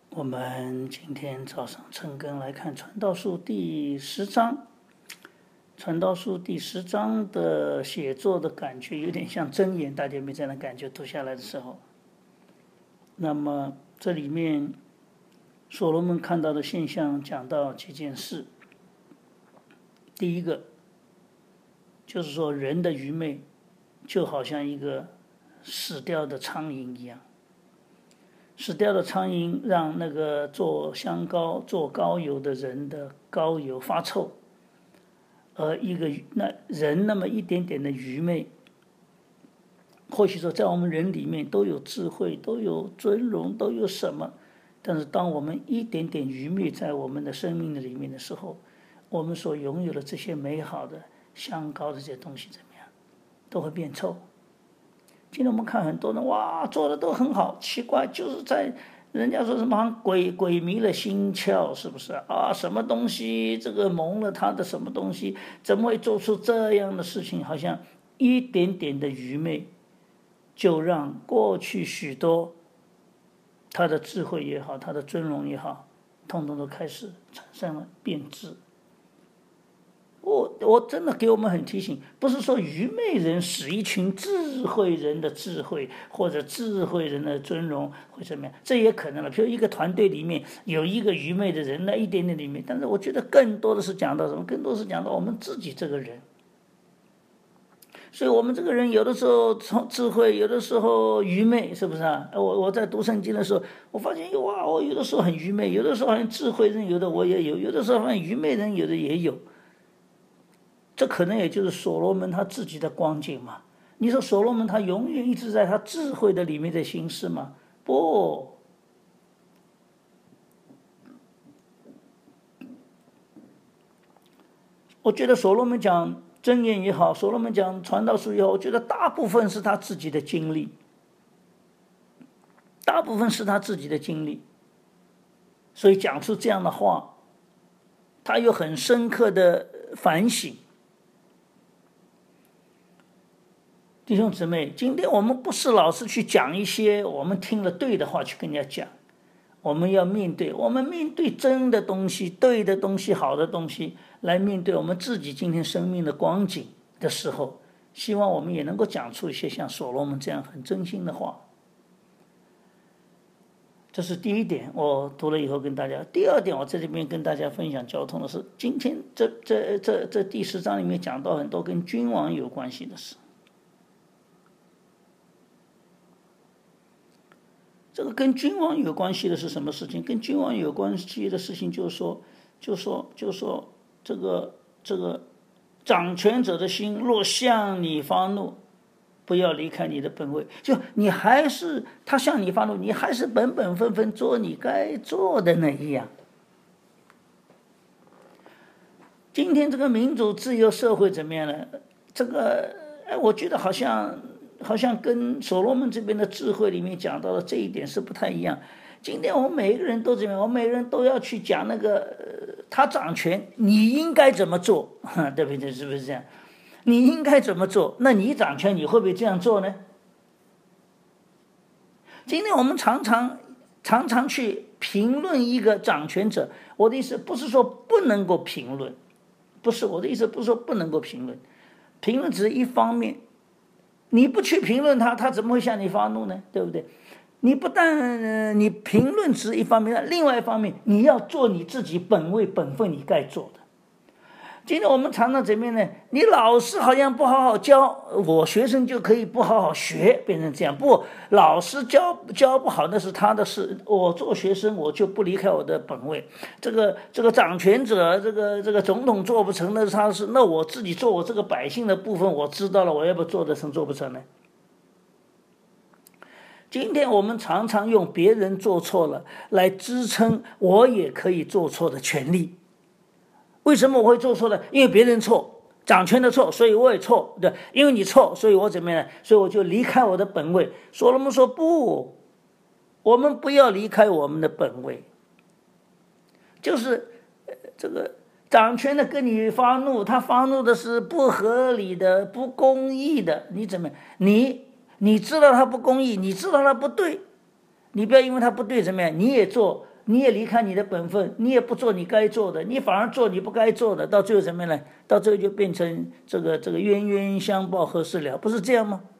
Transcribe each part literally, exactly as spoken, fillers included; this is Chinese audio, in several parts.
我们今天早上晨更来看《传道书》第十章，《传道书》第十章的写作的感觉有点像箴言，大家有没有这样的感觉？读下来的时候，那么这里面所罗门看到的现象讲到几件事。第一个就是说，人的愚昧就好像一个死掉的苍蝇一样。死掉的苍蝇让那个做香膏、做膏油的人的膏油发臭，而一个那人那么一点点的愚昧，或许说在我们人里面都有智慧，都有尊荣，都有什么，但是当我们一点点愚昧在我们的生命的里面的时候，我们所拥有的这些美好的香膏的这些东西怎么样，都会变臭。今天我们看很多人哇做的都很好，奇怪，就是在人家说什么鬼鬼迷了心窍，是不是啊？什么东西这个蒙了他的什么东西，怎么会做出这样的事情？好像一点点的愚昧，就让过去许多他的智慧也好，他的尊荣也好，统统都开始产生了变质。我我真的给我们很提醒，不是说愚昧人使一群智慧人的智慧或者智慧人的尊荣会怎么样，这也可能了。比如一个团队里面有一个愚昧的人，那一点点愚昧，但是我觉得更多的是讲到什么？更多是讲到我们自己这个人。所以我们这个人有的时候智慧，有的时候愚昧，是不是啊？我我在读圣经的时候，我发现哇，我有的时候很愚昧，有的时候好像智慧人有的我也有，有的时候好像愚昧人有的也有。这可能也就是所罗门他自己的光景嘛。你说所罗门他永远一直在他智慧的里面的行事吗？不，我觉得所罗门讲箴言也好，所罗门讲传道书也好，我觉得大部分是他自己的经历，大部分是他自己的经历，所以讲出这样的话，他有很深刻的反省。弟兄姊妹，今天我们不是老是去讲一些我们听了对的话去跟人家讲，我们要面对，我们面对真的东西、对的东西、好的东西，来面对我们自己今天生命的光景的时候，希望我们也能够讲出一些像所罗门这样很真心的话。这是第一点，我读了以后跟大家。第二点，我在这边跟大家分享交通的是，今天这这这这第十章里面讲到很多跟君王有关系的事。这个跟君王有关系的是什么事情？跟君王有关系的事情就是说，就说就说这个这个掌权者的心若向你发怒，不要离开你的本位。就你还是他向你发怒，你还是本本分分做你该做的那一样。今天这个民主自由社会怎么样呢？这个哎，我觉得好像。好像跟所罗门这边的智慧里面讲到的这一点是不太一样。今天我们每一个人都怎么样？我们每个人都要去讲那个、呃、他掌权，你应该怎么做？对不对？是不是这样？你应该怎么做？那你掌权，你会不会这样做呢？今天我们常常常常去评论一个掌权者，我的意思不是说不能够评论，不是我的意思，不是说不能够评论，评论只是一方面。你不去评论他，他怎么会向你发怒呢？对不对？你不但、呃、你评论只是一方面，另外一方面你要做你自己本位本分你该做的。今天我们常常怎么样呢？你老师好像不好好教，我学生就可以不好好学，变成这样。不，老师教教不好那是他的事，我做学生我就不离开我的本位。这个这个掌权者，这个这个总统做不成，那是他的事，那我自己做我这个百姓的部分，我知道了，我要不做得成做不成呢？今天我们常常用别人做错了来支撑我也可以做错的权利。为什么我会做错呢？因为别人错，掌权的错，所以我也错，对，因为你错，所以我怎么样？所以我就离开我的本位。所罗门说不，我们不要离开我们的本位，就是这个掌权的跟你发怒，他发怒的是不合理的、不公义的，你怎么你你知道他不公义，你知道他不对，你不要因为他不对怎么样，你也做。 你也离开你的本分，你也不做你该做的，你反而做你不该做的，到最后怎么样呢？到最后就变成这个这个冤冤相报何时了，不是这样吗？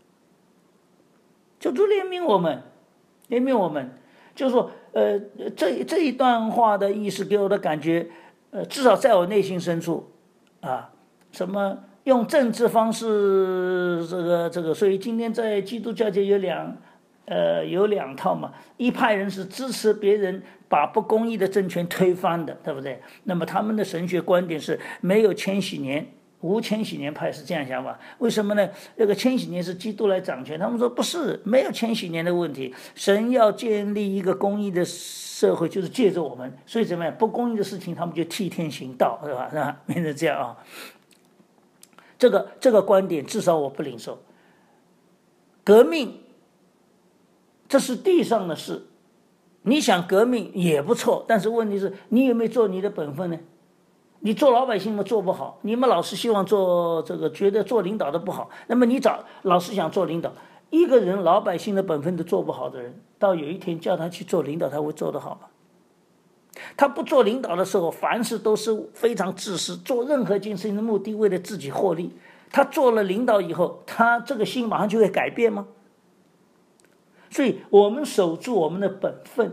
求主怜悯我们，怜悯我们，就是说，呃，这这一段话的意思给我的感觉，呃，至少在我内心深处，啊，什么用政治方式，这个这个，所以今天在基督教界有两。呃，有两套嘛，一派人是支持别人把不公义的政权推翻的，对不对？那么他们的神学观点是没有千禧年，无千禧年派是这样想法。为什么呢？这个千禧年是基督来掌权，他们说不是，没有千禧年的问题。神要建立一个公义的社会，就是借着我们，所以怎么样？不公义的事情他们就替天行道，是吧？是吧？变成这样啊。这个这个观点至少我不领受。革命。这是地上的事，你想革命也不错，但是问题是你有没有做你的本分呢？你做老百姓嘛做不好，你们老是希望做这个，觉得做领导的不好，那么你找老是想做领导，一个人老百姓的本分都做不好的人，到有一天叫他去做领导，他会做得好吗？他不做领导的时候，凡事都是非常自私，做任何一件事情的目的为了自己获利。他做了领导以后，他这个心马上就会改变吗？所以我们守住我们的本分，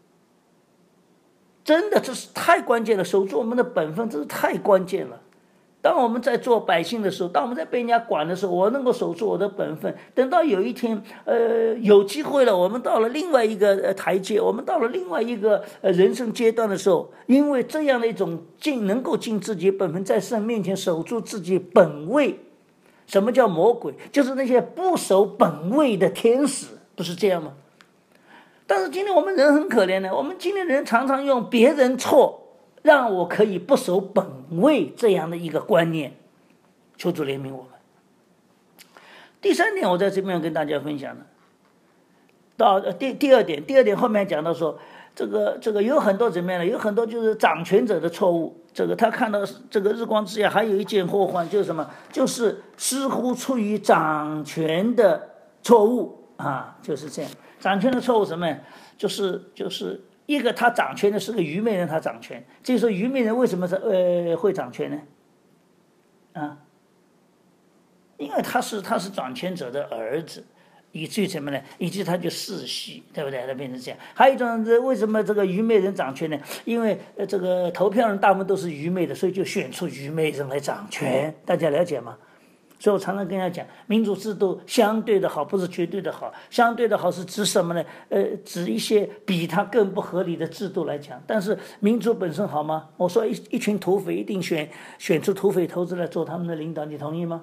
真的这是太关键了。守住我们的本分，这是太关键了。当我们在做百姓的时候，当我们在被人家管的时候，我能够守住我的本分。等到有一天，呃，有机会了，我们到了另外一个呃台阶，我们到了另外一个呃人生阶段的时候，因为这样的一种尽能够尽自己本分，在神面前守住自己本位。什么叫魔鬼？就是那些不守本位的天使。不是这样吗？但是今天我们人很可怜的，我们今天人常常用别人错让我可以不守本位这样的一个观念，求主怜悯我们。第三点，我在这边跟大家分享的，到第第二点，第二点后面讲到说，这个这个有很多怎么样呢？有很多就是掌权者的错误。这个他看到这个日光之下还有一件祸患，就是什么？就是似乎出于掌权的错误。啊，就是这样，掌权的错误什么？就是就是一个他掌权的是个愚昧人，他掌权。这时候愚昧人为什么是呃会掌权呢？啊，因为他是他是掌权者的儿子，以至于什么呢？以至于他就世袭，对不对？他变成这样。还有一种为什么这个愚昧人掌权呢？因为呃这个投票人大部分都是愚昧的，所以就选出愚昧人来掌权。大家了解吗？所以我常常跟人家讲，民主制度相对的好，不是绝对的好。相对的好是指什么呢？呃，指一些比它更不合理的制度来讲。但是民主本身好吗？我说一一群土匪一定选选出土匪头子来做他们的领导，你同意吗？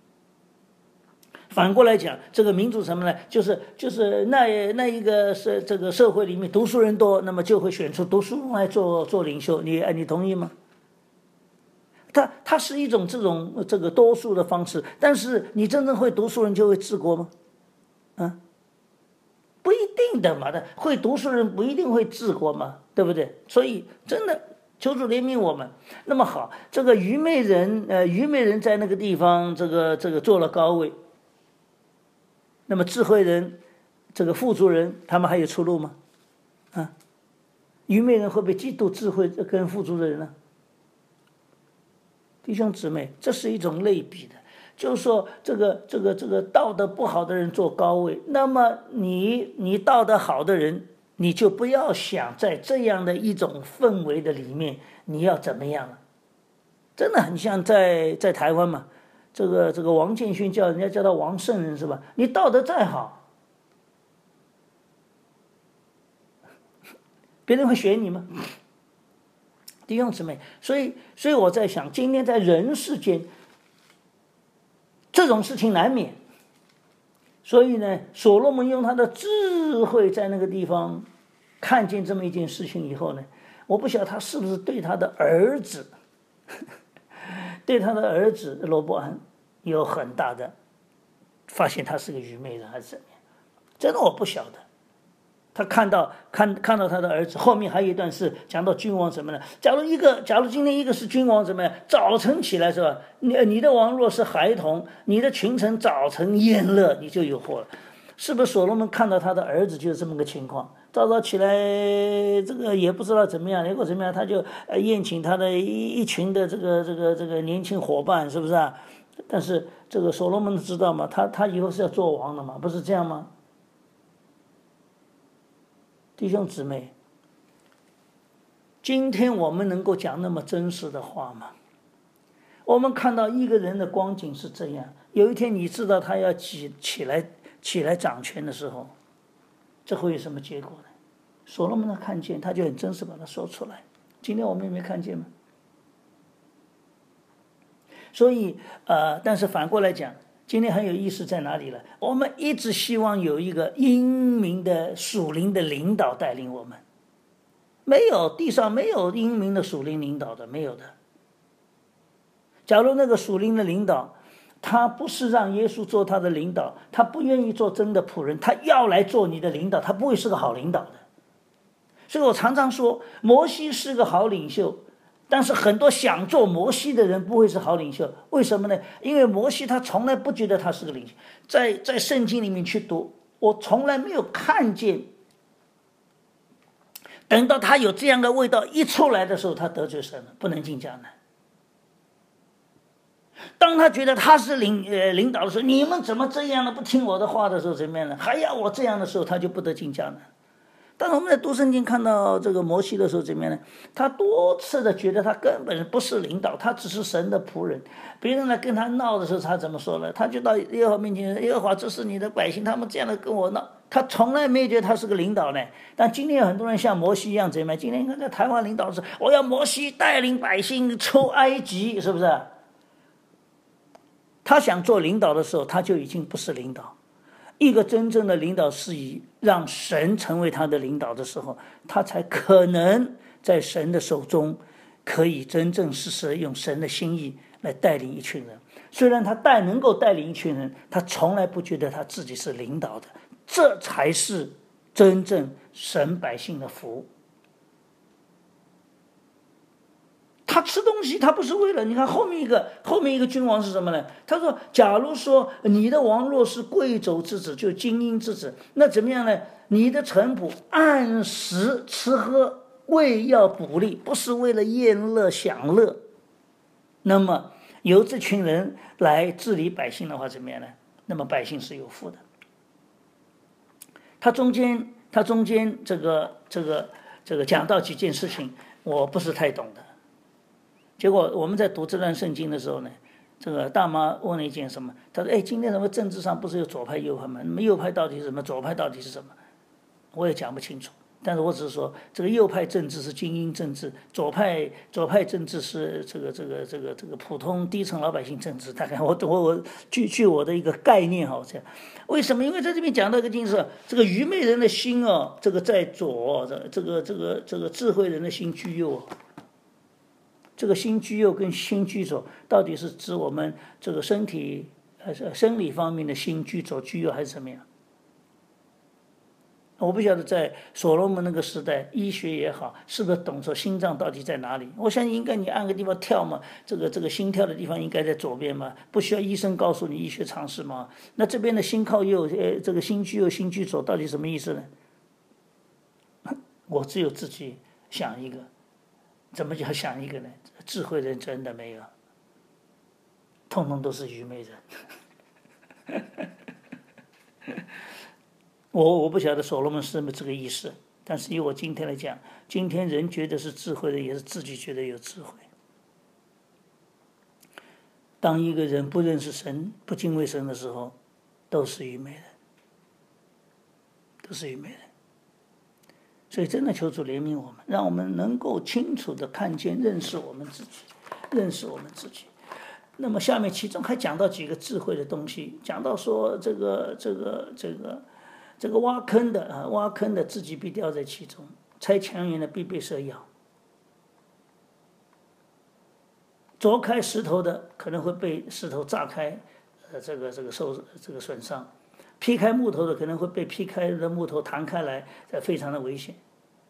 反过来讲，这个民主什么呢？就是就是那那一个社这个社会里面读书人多，那么就会选出读书人来做做领袖。你你同意吗？它它是一种这种这个多数的方式，但是你真正会读书人就会治国吗？啊，不一定的嘛，的会读书人不一定会治国嘛，对不对？所以真的求主怜悯我们。那么好，这个愚昧人呃愚昧人在那个地方这个这个做了高位，那么智慧人这个富足人他们还有出路吗？啊，愚昧人会不会嫉妒智慧跟富足的人呢？弟兄姊妹，这是一种类比的，就是说这个这个这个道德不好的人做高位，那么你你道德好的人，你就不要想在这样的一种氛围的里面你要怎么样了。真的很像在在台湾嘛，这个这个王建勋叫人家叫他王圣人是吧？你道德再好，别人会选你吗？弟兄姊妹，所以所以我在想，今天在人世间这种事情难免。所以呢，所罗门用他的智慧在那个地方看见这么一件事情以后呢，我不晓得他是不是对他的儿子对他的儿子罗伯安有很大的发现，他是个愚昧人还是怎么样，真的我不晓得。他看到看看到他的儿子，后面还有一段是讲到君王什么呢？假如一个，假如今天一个是君王怎么样？早晨起来是吧？你你的王若是孩童，你的群臣早晨宴乐，你就有祸了。是不是所罗门看到他的儿子就是这么个情况？ 早早起来，这个也不知道怎么样，结果怎么样，他就呃宴请他的一一群的这个这个这个年轻伙伴，是不是啊？但是这个所罗门知道吗？他他以后是要做王的嘛，不是这样吗？弟兄姊妹，今天我们能够讲那么真实的话吗？我们看到一个人的光景是这样，有一天你知道他要起起来起来掌权的时候，这会有什么结果呢？所罗门他看见，他就很真实把它说出来。今天我们有没有看见吗？所以呃，但是反过来讲，今天很有意思在哪里了？我们一直希望有一个英明的属灵的领导带领我们，没有，地上没有英明的属灵领导的，没有的。假如那个属灵的领导，他不是让耶稣做他的领导，他不愿意做真的仆人，他要来做你的领导，他不会是个好领导的。所以我常常说，摩西是个好领袖，但是很多想做摩西的人不会是好领袖。为什么呢？因为摩西他从来不觉得他是个领袖，在在圣经里面去读，我从来没有看见，等到他有这样的味道一出来的时候，他得罪神了，不能进迦南。当他觉得他是领呃领导的时候，你们怎么这样的不听我的话的时候，怎么样呢？还要我这样的时候，他就不得进迦南。但是我们在读圣经看到这个摩西的时候，怎么样呢？他多次的觉得他根本不是领导，他只是神的仆人。别人来跟他闹的时候，他怎么说呢？他就到耶和华面前，耶和华，这是你的百姓，他们这样的跟我闹。他从来没有觉得他是个领导呢。但今天有很多人像摩西一样，怎么样？今天你看在台湾领导是，我要摩西带领百姓出埃及，是不是？他想做领导的时候，他就已经不是领导。一个真正的领导是以让神成为他的领导的时候，他才可能在神的手中可以真正实实用神的心意来带领一群人。虽然他带能够带领一群人，他从来不觉得他自己是领导的，这才是真正神百姓的福。他吃东西，他不是为了，你看后面一个后面一个君王是什么呢？他说，假如说你的王若是贵胄之子，就精英之子，那怎么样呢？你的臣仆按时吃喝，为要补力，不是为了宴乐享乐。那么由这群人来治理百姓的话，怎么样呢？那么百姓是有福的。他中间他中间这个这个这个讲到几件事情，我不是太懂的。结果我们在读这段圣经的时候呢，这个大妈问了一件什么？她说：“哎，今天什么政治上不是有左派右派吗？那么右派到底是什么？左派到底是什么？”我也讲不清楚。但是我只是说，这个右派政治是精英政治，左派左派政治是这个这个这个这个普通低层老百姓政治。大概我我我据据我的一个概念好这样。为什么？因为在这边讲到一个经是，这个愚昧人的心哦，这个在左，这这个这个这个智慧人的心居右。这个心居右跟心居左，到底是指我们这个身体呃生理方面的心居左居右，还是怎么样？我不晓得在所罗门那个时代，医学也好，是不是懂说心脏到底在哪里？我相信应该你按个地方跳嘛，这个这个心跳的地方应该在左边嘛，不需要医生告诉你医学常识嘛。那这边的心靠右，呃，这个心居右心居左，到底什么意思呢？我只有自己想一个，怎么叫想一个呢？智慧人真的没有，通通都是愚昧人。我我不晓得所罗门是不是这个意思，但是以我今天来讲，今天人觉得是智慧的，也是自己觉得有智慧。当一个人不认识神、不敬畏神的时候，都是愚昧人，都是愚昧人。所以真的求主怜悯我们，让我们能够清楚的看见、认识我们自己，认识我们自己。那么下面其中还讲到几个智慧的东西，讲到说这个这个这个这个挖坑的啊，挖坑的自己必掉在其中，拆墙垣的必被蛇咬，凿开石头的可能会被石头炸开，呃，这个这个受这个损伤。劈开木头的可能会被劈开的木头弹开来，这非常的危险。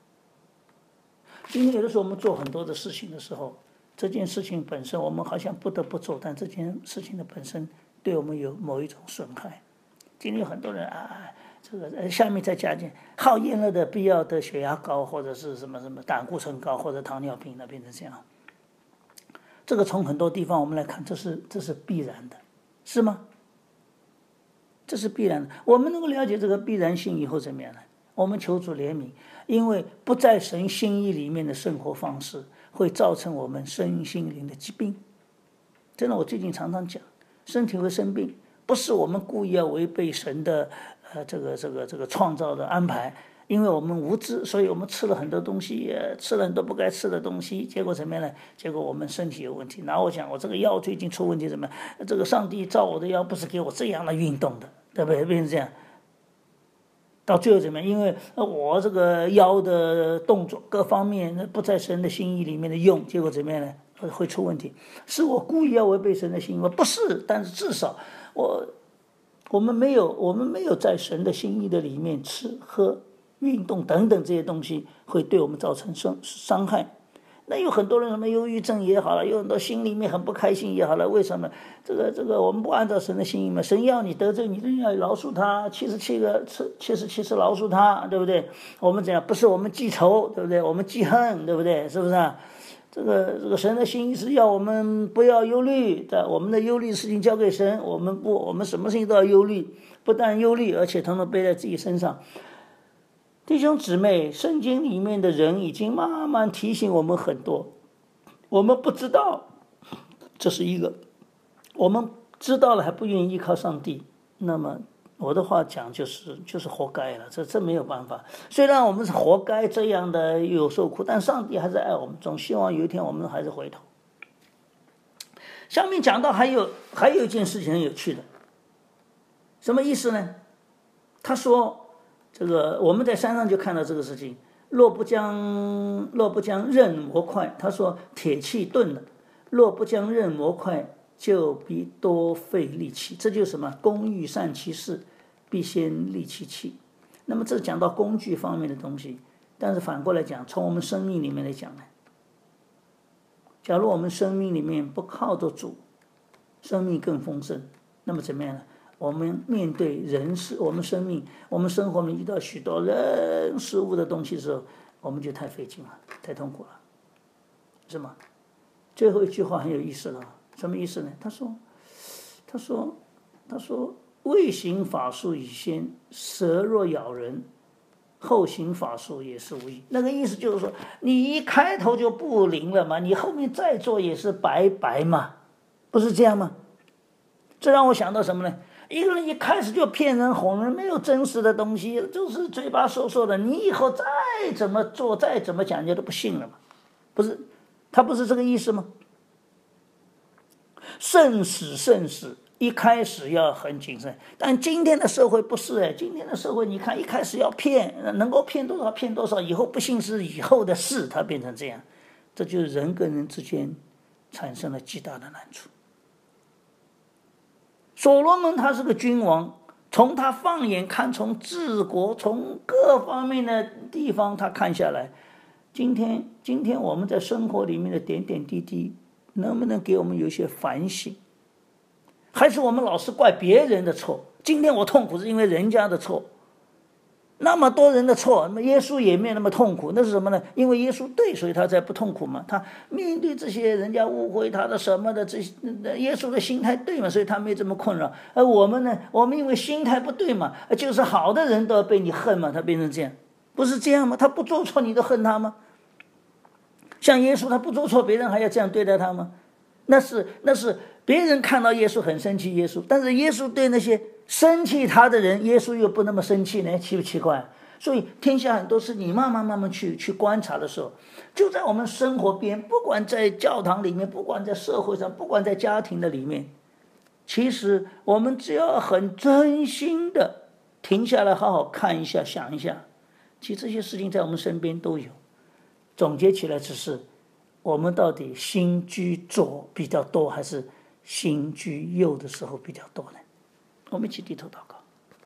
今天有的时候我们做很多的事情的时候，这件事情本身我们好像不得不做，但这件事情的本身对我们有某一种损害。今天有很多人啊， 这个呃下面再加进好厌乐的必要的血压高，或者是什么什么胆固醇高，或者糖尿病，那变成这样。这个从很多地方我们来看，这是这是必然的，是吗？这是必然的。我们能够了解这个必然性以后怎么样呢？我们求主怜悯，因为不在神心意里面的生活方式，会造成我们身心灵的疾病。真的，我最近常常讲，身体会生病，不是我们故意要违背神的呃这个这个这个创造的安排。因为我们无知，所以我们吃了很多东西，吃了很多不该吃的东西，结果怎么样呢？结果我们身体有问题。然后我讲，我这个腰最近出问题，怎么？这个上帝造我的腰不是给我这样的运动的，对不对？变成这样，到最后怎么样？因为我这个腰的动作各方面不在神的心意里面的用，结果怎么样呢？会出问题。是我故意要违背神的心意吗？不是，但是至少我我们没有我们没有在神的心意的里面吃喝。运动等等这些东西会对我们造成伤伤害。那有很多人什么忧郁症也好了，有很多心里面很不开心也好了，为什么？这个这个我们不按照神的心意嘛？神要你得罪你的人要饶恕他，七十七个七十七次饶恕他，对不对？我们怎样？不是我们记仇，对不对？我们记恨，对不对？是不是啊？这个这个神的心意是要我们不要忧虑的，我们的忧虑事情交给神，我们不，我们什么事情都要忧虑，不但忧虑，而且统统背在自己身上。弟兄姊妹，圣经里面的人已经慢慢提醒我们很多，我们不知道，这是一个，我们知道了还不愿意依靠上帝，那么我的话讲就是就是活该了，这这没有办法。虽然我们是活该这样的有受苦，但上帝还是爱我们，总希望有一天我们还是回头。下面讲到还有还有一件事情很有趣的，什么意思呢？他说。这个我们在山上就看到这个事情，若不将若不将刃磨快，他说铁器钝了，若不将刃磨快，就必多费力气。这就是什么？工欲善其事，必先利其器。那么这讲到工具方面的东西，但是反过来讲，从我们生命里面来讲呢，假如我们生命里面不靠着主，生命更丰盛，那么怎么样呢？我们面对人事，我们生命，我们生活里遇到许多人事物的东西的时候，我们就太费劲了，太痛苦了，是吗？最后一句话很有意思了，什么意思呢？他说，他说，他说，未行法术以先，蛇若咬人，后行法术也是无益。那个意思就是说，你一开头就不灵了嘛，你后面再做也是白白嘛，不是这样吗？这让我想到什么呢？一个人一开始就骗人哄人，没有真实的东西，就是嘴巴说说的，你以后再怎么做再怎么讲，人家都不信了嘛，不是？他不是这个意思吗？慎始慎始，一开始要很谨慎，但今天的社会不是哎，今天的社会你看一开始要骗，能够骗多少骗多少，以后不信是以后的事，它变成这样，这就是人跟人之间产生了极大的难处。所罗门他是个君王，从他放眼看，从治国，从各方面的地方他看下来，今天今天我们在生活里面的点点滴滴，能不能给我们有一些反省？还是我们老是怪别人的错？今天我痛苦是因为人家的错，那么多人的错，那么耶稣也没有那么痛苦，那是什么呢？因为耶稣对，所以他才不痛苦嘛。他面对这些人家误会他的什么的，这些耶稣的心态对嘛，所以他没这么困扰。而我们呢，我们因为心态不对嘛，就是好的人都要被你恨嘛，他变成这样，不是这样吗？他不做错你都恨他吗？像耶稣他不做错，别人还要这样对待他吗？那是那是别人看到耶稣很生气耶稣，但是耶稣对那些生气他的人，耶稣又不那么生气呢，奇不奇怪？所以天下很多事你慢慢慢慢去去观察的时候，就在我们生活边，不管在教堂里面，不管在社会上，不管在家庭的里面，其实我们只要很真心的停下来好好看一下想一下，其实这些事情在我们身边都有。总结起来只是我们到底心居左比较多还是心居右的时候比较多呢？我们一起低头祷告。